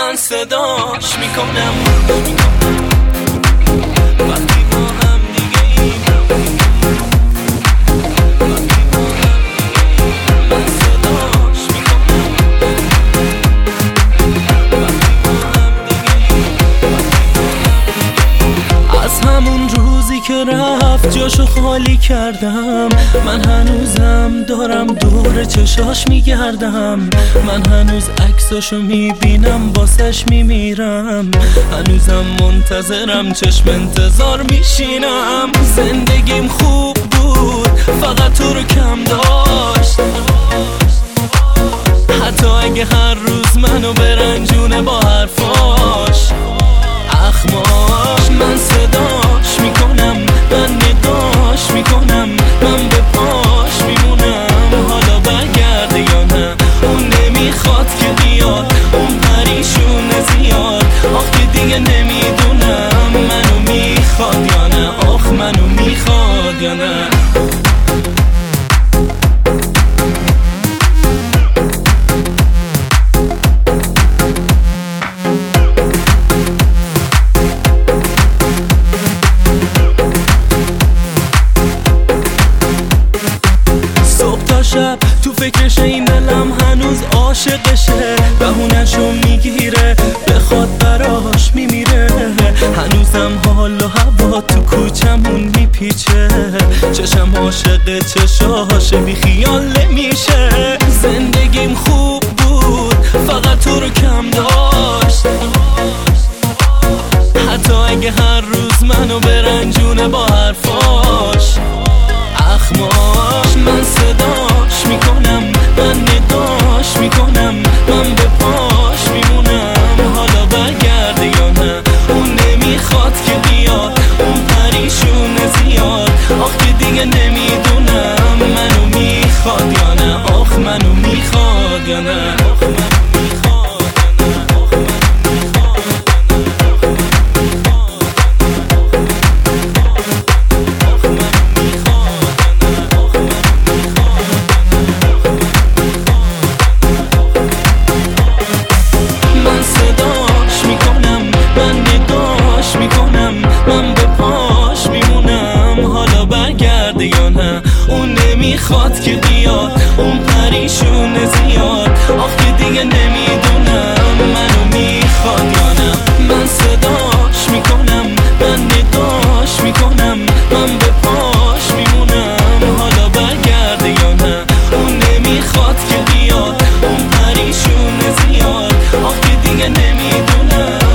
من صداش میکنم وقتی با هم دیگه ایم. من صداش میکنم وقتی با هم دیگه ایم. از همون روزی که رفت جاشو خالی کردم، من هنوزم دارم دور چشاش میگردم، من هنوز عکساشو میبینم واسش میمیرم، هنوزم منتظرم چشم انتظار میشینم. زندگیم خوب بود فقط تو رو کم داشت، حتی اگه هر روز منو برنجونه با حرفاش اخماش. من صداش میکنم، من نگاش میکنم، من به پاش میمونم. حالا برگرده یا نه، اون نمیخواد که بیاد، اون پریشونه زیاد. آخ که دیگه نمیدونم منو میخواد یا نه، آخ منو میخواد یا نه. شب تو فکرش این دلم هنوز عاشقشه، بهونشو میگیره بخواد براش میمیره. هنوزم حال و هوا تو کوچمون میپیچه، چشم عاشق چشاشه بی خیال نمیشه. زندگیم خوب بود فقط تو رو کم داشت، حتی اگه هر روز منو برنجونه با حرفاش اخماش. من صداش میکنم، من نگاش میکنم، من به پاش میمونم. حالا برگرده یا نه، اون نمیخواد که بیاد، اون پریشونه زیاد. آخ که دیگه نمیدونم منو میخواد یا نه، آخ منو میخواد یا نه. من به پاش میمونم. حالا برگرده یا نه، اون نمیخواد که بیاد، اون پریشونه زیاد. آخ که دیگه نمیدونم منو میخواد یا نه. من صداش میکنم، من نگاش میکنم، من به پاش میمونم. حالا برگرده یا نه، اون نمیخواد که بیاد، اون پریشونه زیاد. آخ که دیگه نمیدونم